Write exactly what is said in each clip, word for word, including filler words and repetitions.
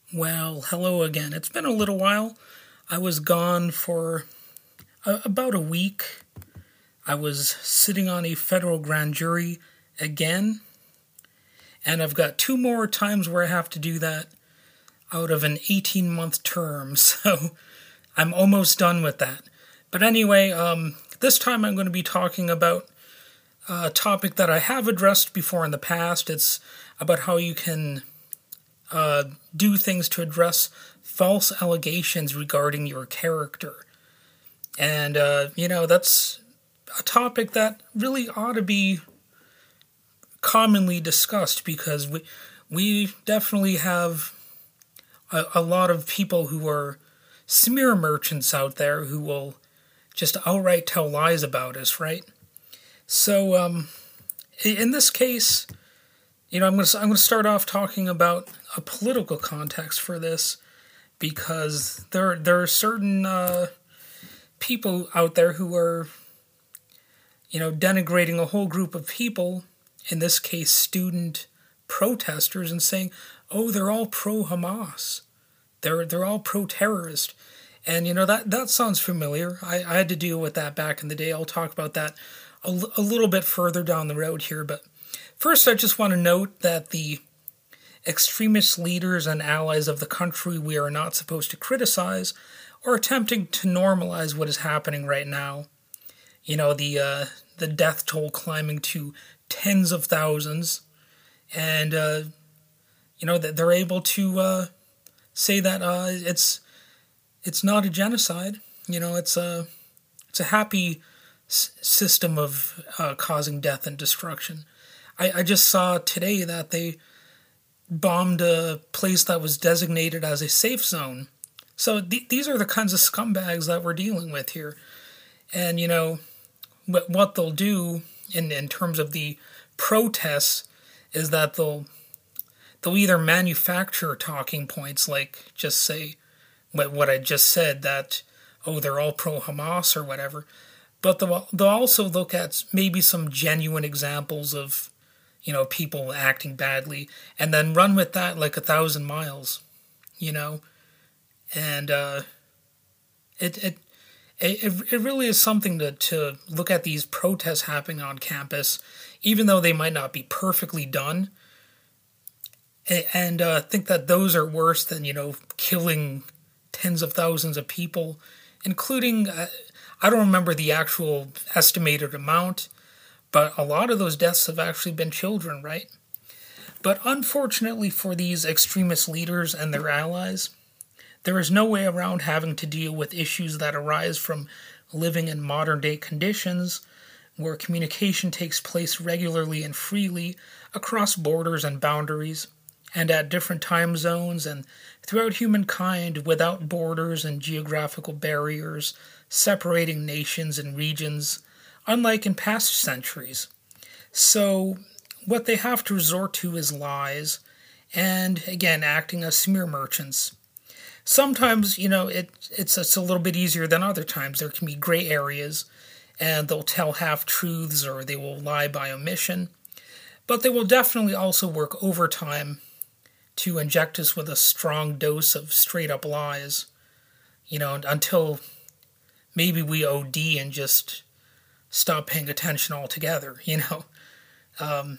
Well, hello again. It's been a little while. I was gone for a, about a week. I was sitting on a federal grand jury again, and I've got two more times where I have to do that out of an eighteen month term, so I'm almost done with that. But anyway, um, this time I'm going to be talking about a topic that I have addressed before in the past. It's about how you can uh, do things to address false allegations regarding your character. And, uh, you know, that's a topic that really ought to be commonly discussed because we, we definitely have a, a lot of people who are smear merchants out there who will just outright tell lies about us, right? So, um, in this case, you know, I'm going to I'm going to start off talking about a political context for this because there there are certain uh, people out there who are, you know, denigrating a whole group of people. In this case, student protesters, and saying, "Oh, they're all pro-Hamas. They're they're all pro-terrorist." And, you know, that, that sounds familiar. I, I had to deal with that back in the day. I'll talk about that a, a little bit further down the road here. But first, I just want to note that the extremist leaders and allies of the country we are not supposed to criticize are attempting to normalize what is happening right now. You know, the, uh, the death toll climbing to tens of thousands. And, uh, you know, that they're able to uh, say that uh, it's... It's not a genocide, you know. It's a it's a happy s- system of uh, causing death and destruction. I, I just saw today that they bombed a place that was designated as a safe zone. So th- these are the kinds of scumbags that we're dealing with here. And you know what what they'll do in in terms of the protests is that they'll they'll either manufacture talking points like just say what I just said, that, oh, they're all pro-Hamas or whatever. But they'll, they'll also look at maybe some genuine examples of, you know, people acting badly, and then run with that like a thousand miles, you know. And uh, it, it it it really is something to, to look at these protests happening on campus, even though they might not be perfectly done, and uh, think that those are worse than, you know, killing tens of thousands of people, including, uh, I don't remember the actual estimated amount, but a lot of those deaths have actually been children, right? But unfortunately for these extremist leaders and their allies, there is no way around having to deal with issues that arise from living in modern-day conditions where communication takes place regularly and freely across borders and boundaries, and at different time zones and throughout humankind without borders and geographical barriers separating nations and regions, unlike in past centuries. So what they have to resort to is lies, and again, acting as smear merchants. Sometimes, you know, it, it's, it's a little bit easier than other times. There can be gray areas, and they'll tell half-truths or they will lie by omission. But they will definitely also work overtime to inject us with a strong dose of straight-up lies, you know, until maybe we O D and just stop paying attention altogether, you know. Um,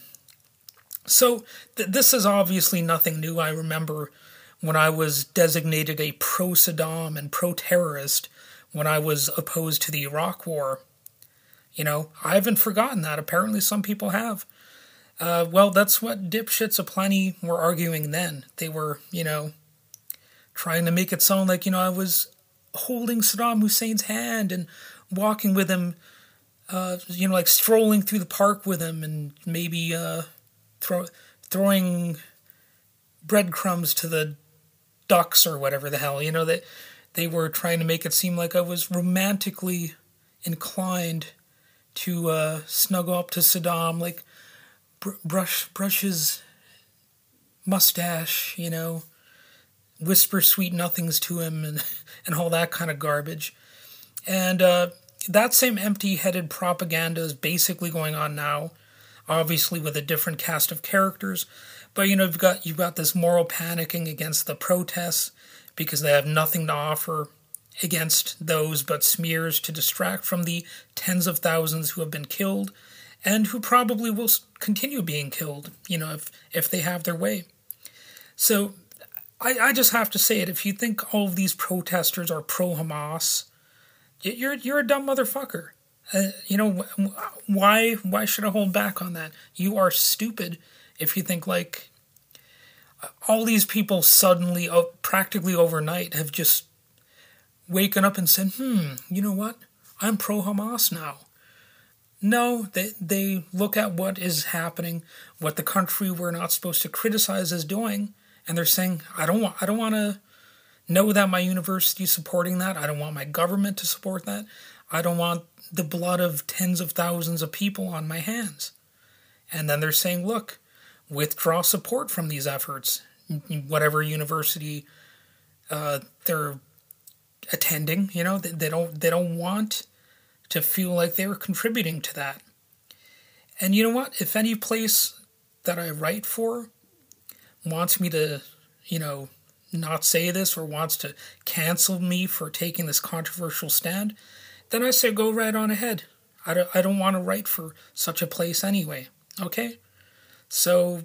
so th- this is obviously nothing new. I remember when I was designated a pro-Saddam and pro-terrorist when I was opposed to the Iraq War. You know, I haven't forgotten that. Apparently some people have. Uh, well, that's what dipshits aplenty were arguing then. They were, you know, trying to make it sound like, you know, I was holding Saddam Hussein's hand and walking with him, uh, you know, like strolling through the park with him and maybe uh, throw, throwing breadcrumbs to the ducks or whatever the hell. You know, that they were trying to make it seem like I was romantically inclined to uh, snuggle up to Saddam, like, brush brush his mustache, you know, whisper sweet nothings to him, and and all that kind of garbage. And uh, that same empty-headed propaganda is basically going on now, obviously with a different cast of characters, But you know, you've got you've got this moral panicking against the protests because they have nothing to offer against those but smears to distract from the tens of thousands who have been killed and who probably will continue being killed, you know, if, if they have their way. So I, I just have to say it. If you think all of these protesters are pro-Hamas, you're you're a dumb motherfucker. Uh, you know, why why should I hold back on that? You are stupid if you think like all these people suddenly, practically overnight, have just waken up and said, hmm, you know what? I'm pro-Hamas now. No, they they look at what is happening, what the country we're not supposed to criticize is doing, and they're saying, I don't want I don't want to know that my university is supporting that. I don't want my government to support that. I don't want the blood of tens of thousands of people on my hands. And then they're saying, look, withdraw support from these efforts, whatever university uh, they're attending. You know, they, they don't they don't want to feel like they were contributing to that. And you know what? If any place that I write for wants me to, you know, not say this or wants to cancel me for taking this controversial stand, then I say go right on ahead. I don't, I don't want to write for such a place anyway. Okay? So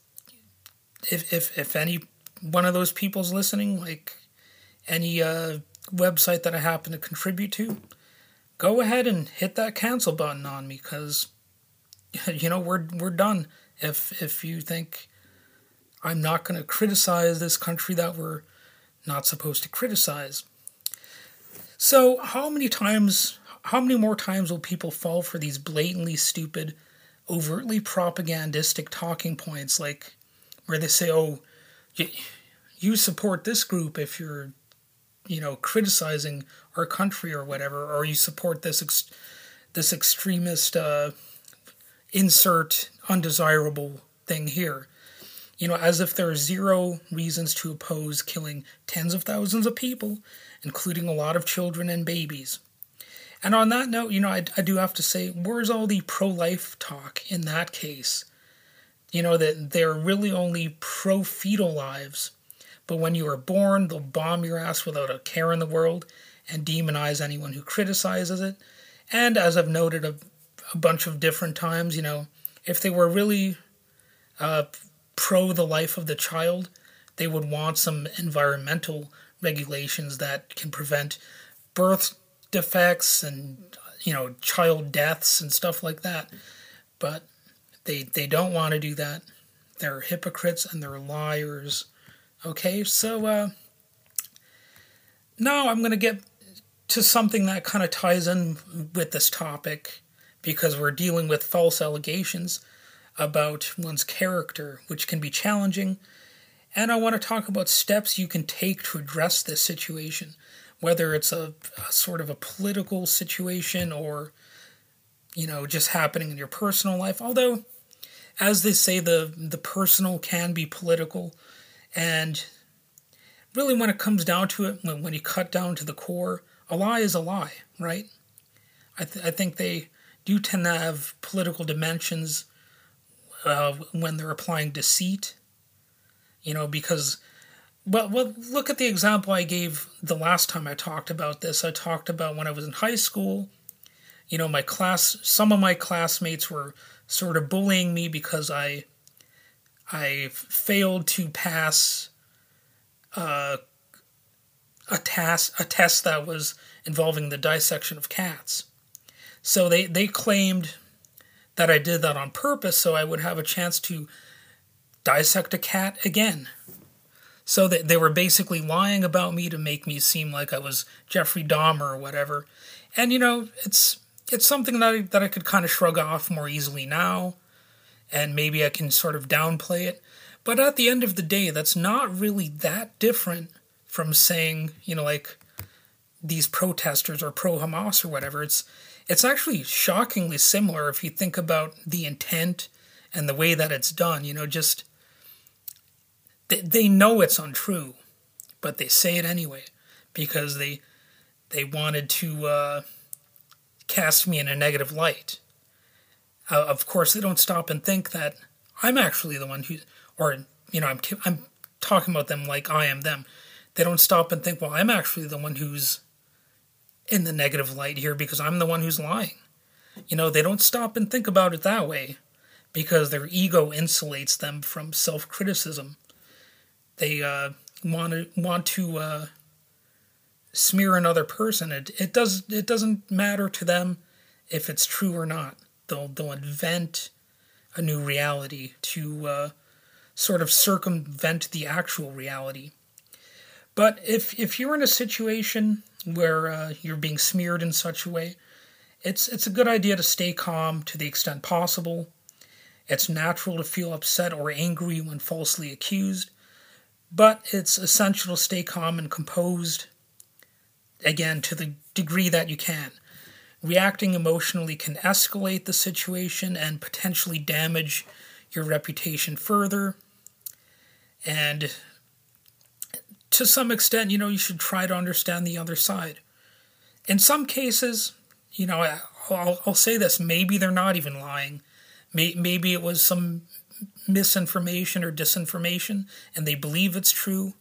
if if if any one of those people's listening, like any uh, website that I happen to contribute to, go ahead and hit that cancel button on me, because you know we're we're done. If if you think I'm not going to criticize this country that we're not supposed to criticize. So how many times, how many more times will people fall for these blatantly stupid, overtly propagandistic talking points, like where they say, oh, you support this group if you're, you know, criticizing our country or whatever, or you support this ex- this extremist uh, insert undesirable thing here. You know, as if there are zero reasons to oppose killing tens of thousands of people, including a lot of children and babies. And on that note, you know, I, I do have to say, where's all the pro-life talk in that case? You know, that they're really only pro-fetal lives, but when you are born, they'll bomb your ass without a care in the world and demonize anyone who criticizes it. And as I've noted a, a bunch of different times, you know, if they were really uh, pro the life of the child, they would want some environmental regulations that can prevent birth defects and, you know, child deaths and stuff like that. But they they don't want to do that. They're hypocrites and they're liars. Okay, so uh, now I'm going to get to something that kind of ties in with this topic, because we're dealing with false allegations about one's character, which can be challenging. And I want to talk about steps you can take to address this situation, whether it's a, a sort of a political situation or, you know, just happening in your personal life. Although, as they say, the, the personal can be political. And really, when it comes down to it, when, when you cut down to the core, a lie is a lie, right? I, th- I think they do tend to have political dimensions uh, when they're applying deceit, you know, because, well, well, look at the example I gave the last time I talked about this. I talked about when I was in high school, you know, my class, some of my classmates were sort of bullying me because I I failed to pass uh, a task, a test that was involving the dissection of cats. So they, they claimed that I did that on purpose so I would have a chance to dissect a cat again. So they, they were basically lying about me to make me seem like I was Jeffrey Dahmer or whatever. And, you know, it's it's something that I, that I could kind of shrug off more easily now, and maybe I can sort of downplay it. But at the end of the day, that's not really that different from saying, you know, like, these protesters are pro-Hamas or whatever. It's it's actually shockingly similar if you think about the intent and the way that it's done. You know, just, they, they know it's untrue, but they say it anyway because they they wanted to uh, cast me in a negative light. Uh, of course, they don't stop and think that I'm actually the one who, or, you know, I'm, I'm talking about them like I am them. They don't stop and think, well, I'm actually the one who's in the negative light here because I'm the one who's lying. You know, they don't stop and think about it that way because their ego insulates them from self-criticism. They uh, want to want to uh, smear another person. It it does it doesn't matter to them if it's true or not. They'll they'll invent a new reality to uh, sort of circumvent the actual reality. But if if you're in a situation where uh, you're being smeared in such a way, it's it's a good idea to stay calm to the extent possible. It's natural to feel upset or angry when falsely accused, but it's essential to stay calm and composed, again, to the degree that you can. Reacting emotionally can escalate the situation and potentially damage your reputation further. And to some extent, you know, you should try to understand the other side. In some cases, you know, I'll, I'll say this, maybe they're not even lying. Maybe it was some misinformation or disinformation, and they believe it's true.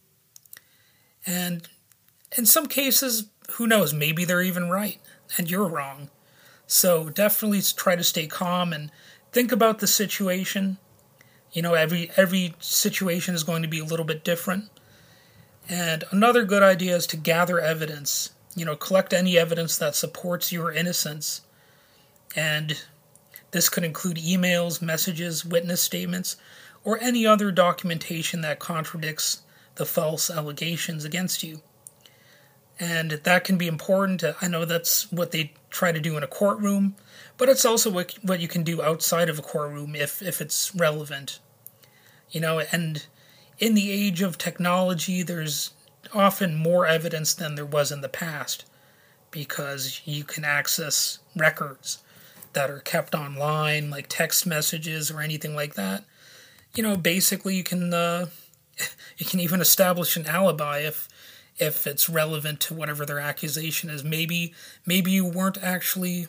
And in some cases, who knows, maybe they're even right, and you're wrong. So definitely try to stay calm and think about the situation. You know, every every situation is going to be a little bit different. And another good idea is to gather evidence. You know, collect any evidence that supports your innocence. And this could include emails, messages, witness statements, or any other documentation that contradicts the false allegations against you. And that can be important. I know that's what they try to do in a courtroom, but it's also what what you can do outside of a courtroom if, if it's relevant. You know, and in the age of technology, there's often more evidence than there was in the past because you can access records that are kept online, like text messages or anything like that. You know, basically you can uh, you can even establish an alibi if if it's relevant to whatever their accusation is. Maybe maybe you weren't actually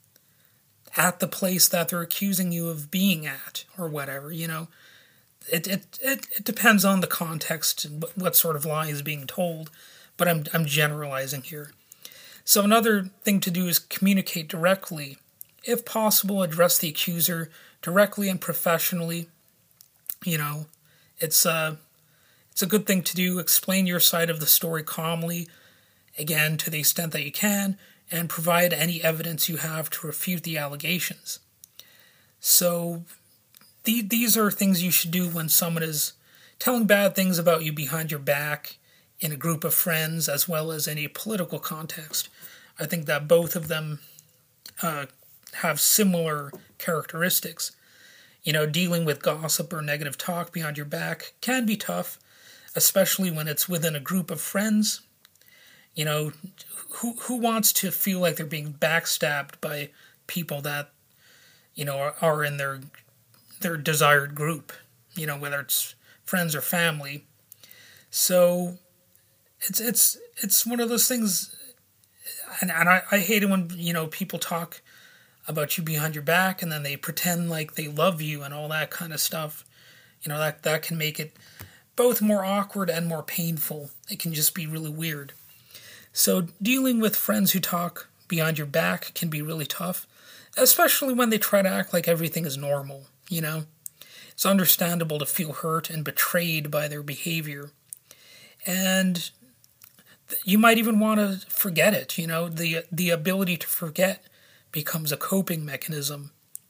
at the place that they're accusing you of being at, or whatever. You know, it it it, it depends on the context and what sort of lie is being told. But I'm I'm generalizing here. So another thing to do is communicate directly. If possible, address the accuser directly and professionally. You know, it's a, it's a good thing to do. Explain your side of the story calmly, again, to the extent that you can, and provide any evidence you have to refute the allegations. So the, these are things you should do when someone is telling bad things about you behind your back in a group of friends as well as in a political context. I think that both of them uh, have similar characteristics. You know, dealing with gossip or negative talk behind your back can be tough, especially when it's within a group of friends. You know, who who wants to feel like they're being backstabbed by people that, you know, are, are in their their desired group, you know, whether it's friends or family. So it's it's it's one of those things, and, and I, I hate it when, you know, people talk about you behind your back and then they pretend like they love you and all that kind of stuff. You know, that, that can make it both more awkward and more painful. It can just be really weird. So dealing with friends who talk behind your back can be really tough, especially when they try to act like everything is normal, you know. It's understandable to feel hurt and betrayed by their behavior. And you might even want to forget it, you know. The the ability to forget becomes a coping mechanism.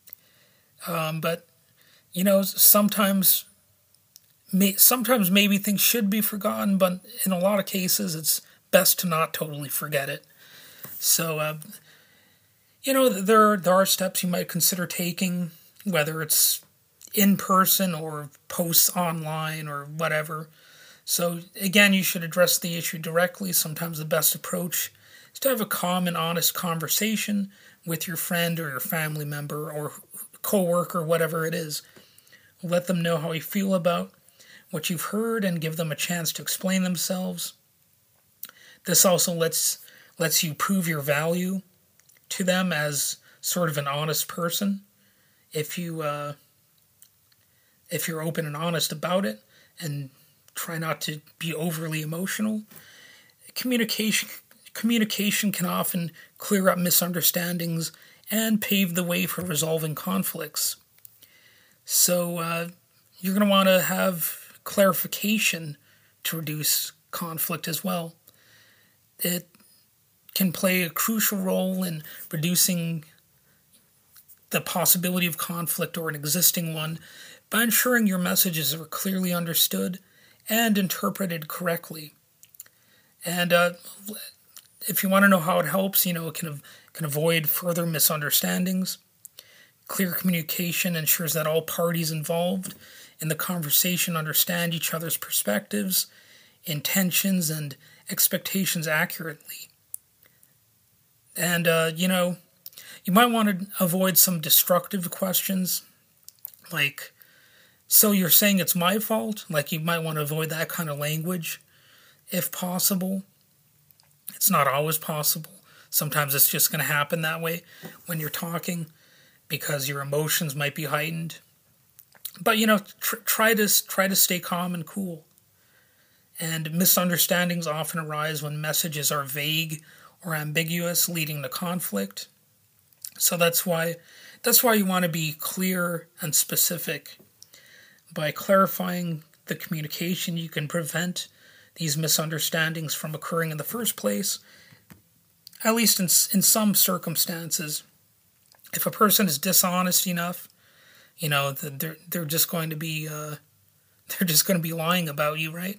Um, but, you know, sometimes, may, sometimes maybe things should be forgotten, but in a lot of cases it's best to not totally forget it. So, uh, you know, there, there are steps you might consider taking, whether it's in person or posts online or whatever. So, again, you should address the issue directly. Sometimes the best approach is to have a calm and honest conversation with your friend or your family member or co-worker, whatever it is. Let them know how you feel about what you've heard and give them a chance to explain themselves. This also lets lets you prove your value to them as sort of an honest person. If you uh, if you're open and honest about it and try not to be overly emotional. Communication communication can often clear up misunderstandings and pave the way for resolving conflicts. So uh, you're going to want to have clarification to reduce conflict as well. It can play a crucial role in reducing the possibility of conflict or an existing one by ensuring your messages are clearly understood and interpreted correctly. And uh, if you want to know how it helps, you know, it can, can avoid further misunderstandings. Clear communication ensures that all parties involved in the conversation understand each other's perspectives, intentions, and expectations accurately. And, uh, you know, you might want to avoid some destructive questions, like, so you're saying it's my fault? Like, you might want to avoid that kind of language, if possible. It's not always possible. Sometimes it's just going to happen that way when you're talking, because your emotions might be heightened. But, you know, tr- try to try to stay calm and cool. And misunderstandings often arise when messages are vague or ambiguous, leading to conflict. So that's why that's why you want to be clear and specific. By clarifying the communication, you can prevent these misunderstandings from occurring in the first place, at least in in some circumstances. If a person is dishonest enough, you know, they're they're just going to be uh, they're just going to be lying about you, right?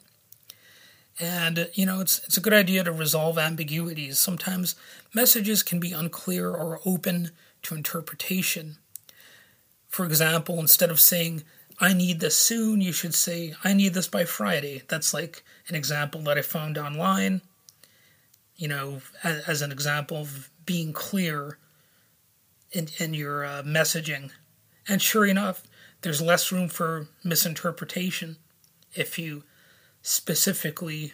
And you know, it's it's a good idea to resolve ambiguities. Sometimes messages can be unclear or open to interpretation. For example, instead of saying "I need this soon," you should say "I need this by Friday." That's like an example that I found online. You know, as, as an example of being clear in in your uh, messaging. And sure enough, there's less room for misinterpretation if you specifically,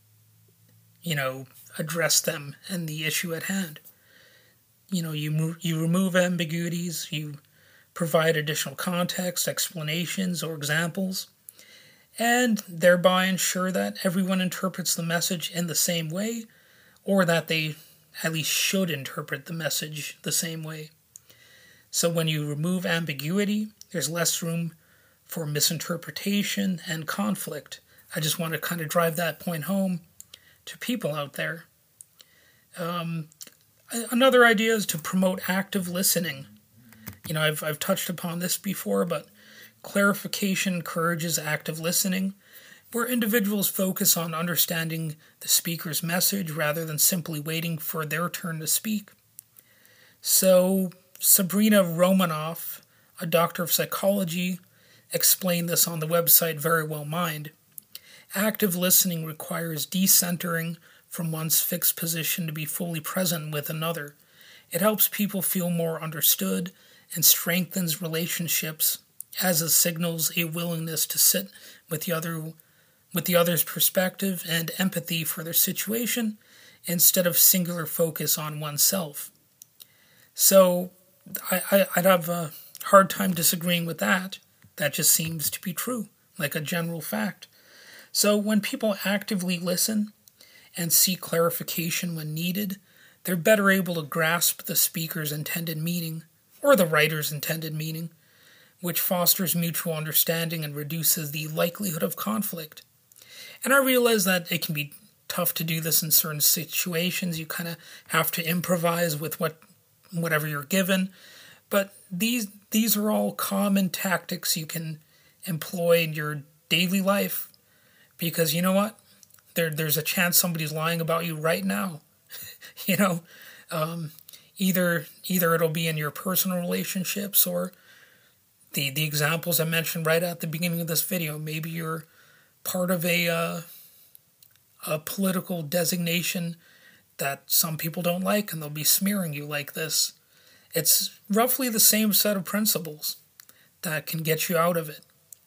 you know, address them and the issue at hand. You know, you move, you remove ambiguities, you provide additional context, explanations, or examples, and thereby ensure that everyone interprets the message in the same way, or that they at least should interpret the message the same way. So when you remove ambiguity, there's less room for misinterpretation and conflict. I just want to kind of drive that point home to people out there. Um, another idea is to promote active listening. You know, I've I've touched upon this before, but clarification encourages active listening, where individuals focus on understanding the speaker's message rather than simply waiting for their turn to speak. So Sabrina Romanoff, a doctor of psychology, explained this on the website Very Well Mind. Active listening requires decentering from one's fixed position to be fully present with another. It helps people feel more understood and strengthens relationships, as it signals a willingness to sit with the other, with the other's perspective and empathy for their situation, instead of singular focus on oneself. So I, I, I'd have a hard time disagreeing with that. That just seems to be true, like a general fact. So when people actively listen and seek clarification when needed, they're better able to grasp the speaker's intended meaning, or the writer's intended meaning, which fosters mutual understanding and reduces the likelihood of conflict. And I realize that it can be tough to do this in certain situations. You kind of have to improvise with what whatever you're given. But these these are all common tactics you can employ in your daily life. Because you know what? There, there's a chance somebody's lying about you right now. you know, um, either either it'll be in your personal relationships or the the examples I mentioned right at the beginning of this video. Maybe you're part of a uh, a political designation that some people don't like, and they'll be smearing you like this. It's roughly the same set of principles that can get you out of it.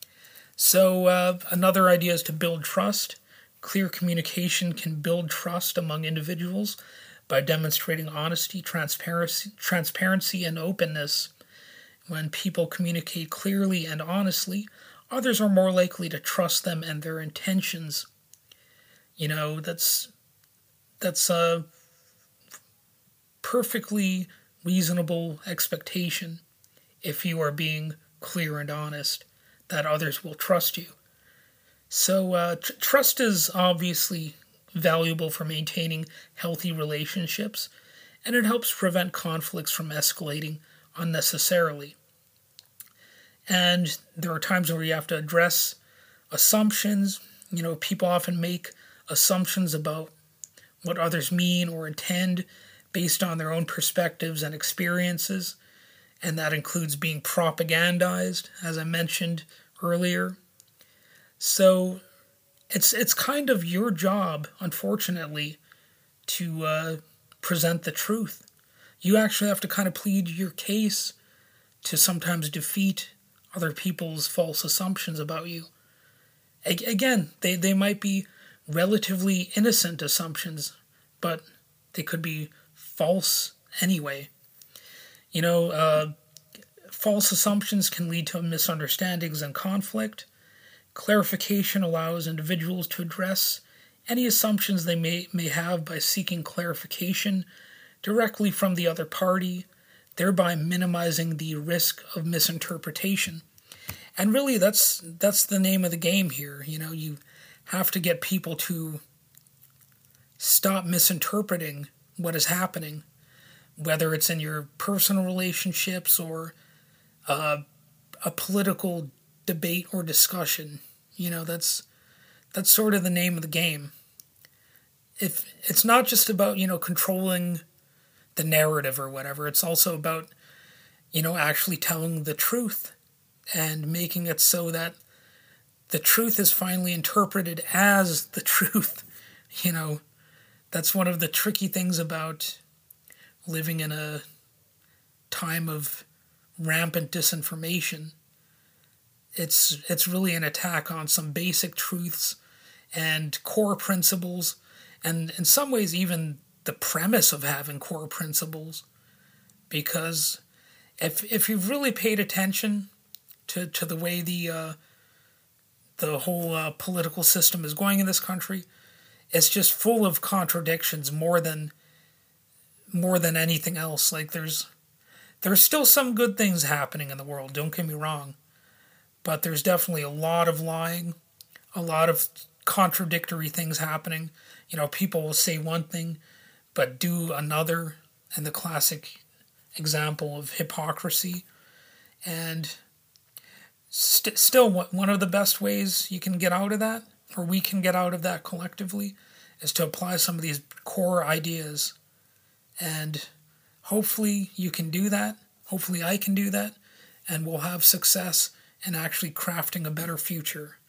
So uh, another idea is to build trust. Clear communication can build trust among individuals by demonstrating honesty, transparency, transparency, and openness. When people communicate clearly and honestly, others are more likely to trust them and their intentions. You know, that's that's a perfectly reasonable expectation if you are being clear and honest that others will trust you. So uh, tr- trust is obviously valuable for maintaining healthy relationships, and it helps prevent conflicts from escalating unnecessarily. And there are times where you have to address assumptions. You know, people often make assumptions about what others mean or intend based on their own perspectives and experiences, and that includes being propagandized, as I mentioned earlier. So it's it's kind of your job, unfortunately, to uh, present the truth. You actually have to kind of plead your case to sometimes defeat other people's false assumptions about you. A- again, they, they might be relatively innocent assumptions, but they could be false anyway. You know, uh, false assumptions can lead to misunderstandings and conflict. Clarification allows individuals to address any assumptions they may, may have by seeking clarification directly from the other party, thereby minimizing the risk of misinterpretation. And really, that's that's the name of the game here. You know, you have to get people to stop misinterpreting what is happening, whether it's in your personal relationships or uh, a political debate or discussion. You know, that's that's sort of the name of the game. If it's not just about, you know, controlling the narrative or whatever, it's also about, you know, actually telling the truth and making it so that the truth is finally interpreted as the truth. You know, that's one of the tricky things about living in a time of rampant disinformation. It's it's really an attack on some basic truths and core principles, and in some ways even the premise of having core principles. Because if if you've really paid attention to, to the way the uh, the whole uh, political system is going in this country, it's just full of contradictions more than more than anything else. Like there's there's still some good things happening in the world, don't get me wrong. But there's definitely a lot of lying, a lot of contradictory things happening. You know, people will say one thing, but do another, and the classic example of hypocrisy. And st- still, one of the best ways you can get out of that, or we can get out of that collectively, is to apply some of these core ideas. And hopefully you can do that. Hopefully I can do that. And we'll have success in actually crafting a better future.